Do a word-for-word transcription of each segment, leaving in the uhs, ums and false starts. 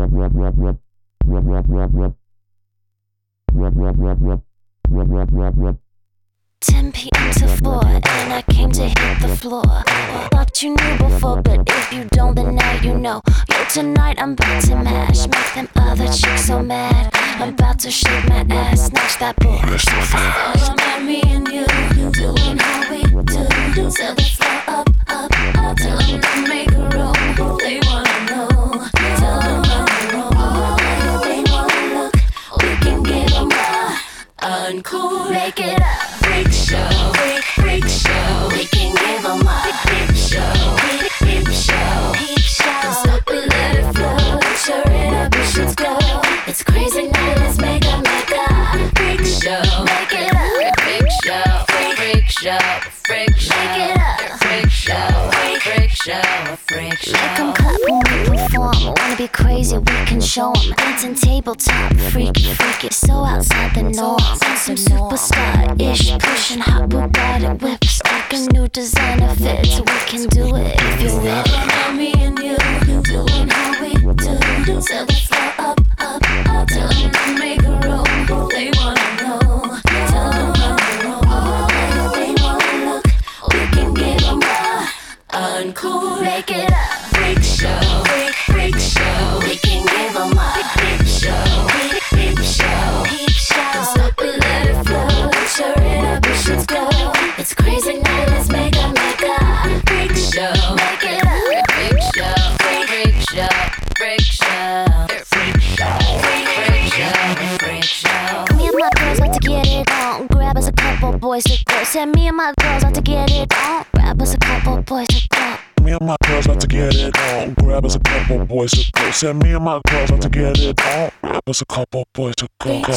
ten p m to four, and I came to hit the floor. Thought you knew before, but if you don't, then now you know. Yo, tonight I'm about to mash, make them other chicks so mad. I'm about to shake my ass, snatch that boy so fast. All about me and you, doing how we do. Till the floor up, up, up. Tell them to make a roll, they wanna know. Tell them how to roll, they wanna look. We can give them a uncool, make it up. Freak show, freak, freak show. We can give them a peep show, peep, peep show, peep show. Don't stop it, let it flow. Let your inhibitions go. It's crazy night, let's make a, make a freak show. Make it up. Freak show, freak, freak show, freak show. Make it up. Freak show, freak, freak show, freak show. Make 'em clap when we perform. Wanna be crazy, we can show 'em. Dancing tabletop, freaky, freaky, so outside the norm. Some superstar-ish, pushing hot Bugatti whips, like a new designer fits. We can do it if you're with it. About me and you, doing how we do. Till the floor up, up, up. Tell them to make a roll, they wanna know. Tell them how to roll, they wanna look. We can give them a uncool, make it up. Freak show, freak, freak show. We can give them a peep show, peep, peep show, peep show. Don't stop it, let it flow. Let your inhibitions go. It's crazy night, let's make a, make a freak show. Make it up. Freak show, freak, freak show, freak show, freak show, freak, freak show, freak show. Me and my girls like to get it on. Grab us a couple boys to go. Said me and my girls like to get it on. Grab us a couple boys to go. Me and my girls like to get it on. Grab us a couple boys to go. Said me and my girls like to get it on. Grab us a couple boys to go. Freak go.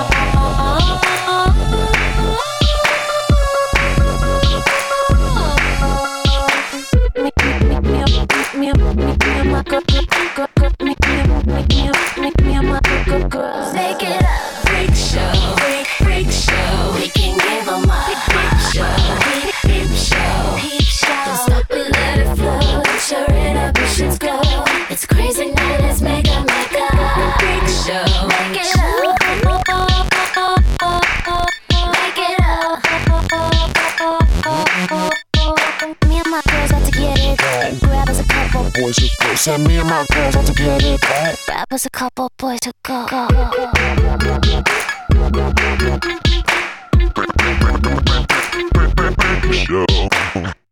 show. Me and my girl, girl, girl, me and me and my girl, girls. Make it up. Freak show, freak, freak show. We can give 'em a peep show, peep, peep show, peep show. Don't stop it, let it flow. Let your inhibitions go. It's crazy night, let's make a, make a freak show. Make it up. Make it up. Me and my girls like to get it on. Grab us a couple Boys to go. Said me and my girls like to get it on. Grab us a couple boys to go. Show.